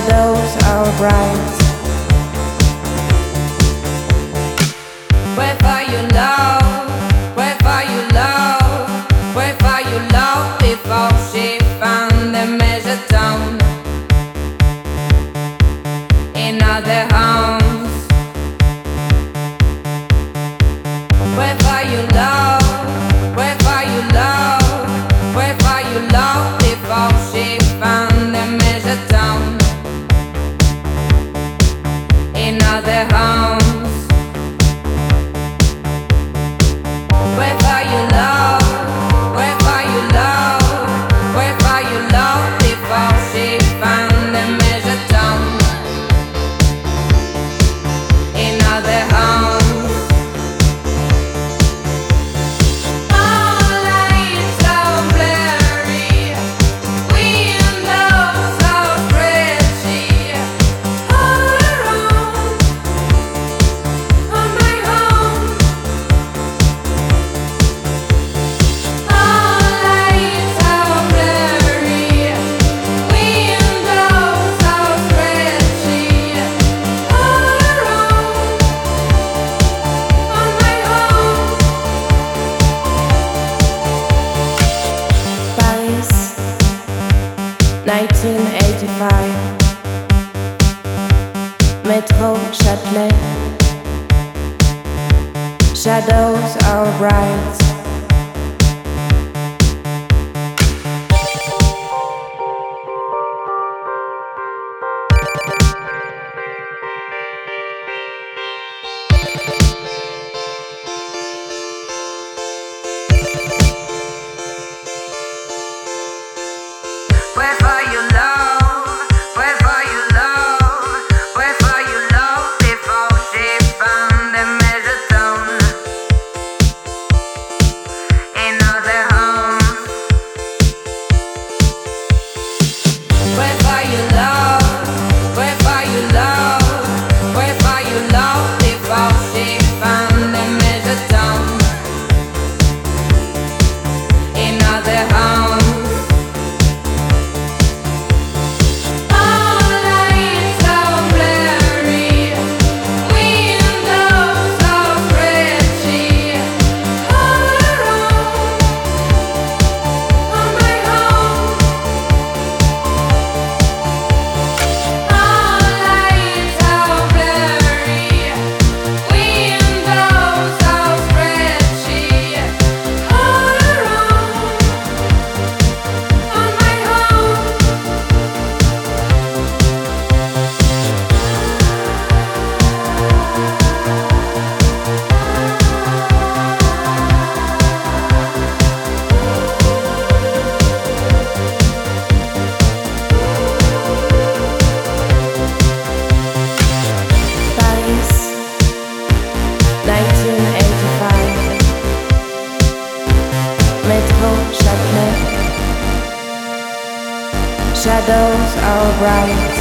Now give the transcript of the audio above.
Shadows are bright. Wherever you love, wherever you love, wherever you love, before she found the measure down in other homes. Wherever you love, wherever you love, wherever you love, before she found the measure down in other homes. Wherever you love, wherever you love, wherever you love, before she found the measure down in other homes. All lights are blurry, windows are scratchy, all around on my home. All lights are blurry, windows are scratchy, all around on my home. Paris, 1985. Métro Châtelet. Shadows are bright. Wherever you love, wherever you love, wherever you love, before she found the measure down in other homes. Wherever you love, wherever you love, wherever you love, before she found the measure down in other homes. All lights are blurry, windows are scratchy, all around on my home. All lights are blurry, windows are scratchy, all around on my home. Paris, 1985. Métro Châtelet. Shadows are bright.